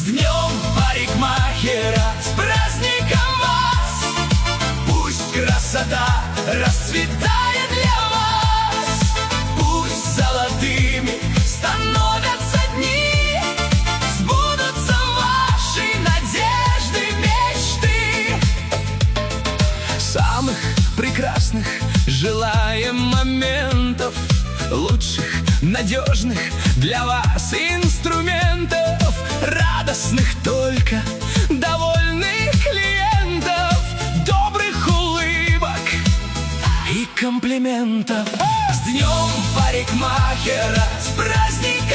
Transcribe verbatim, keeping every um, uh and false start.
днем парикмахера, с праздником вас! Пусть красота расцветает для вас, пусть золотыми становятся дни, сбудутся ваши надежды, мечты. Самых прекрасных желаем моментов, лучших, надежных для вас инструментов, радостных только, довольных клиентов, добрых улыбок и комплиментов. С днем парикмахера, с праздником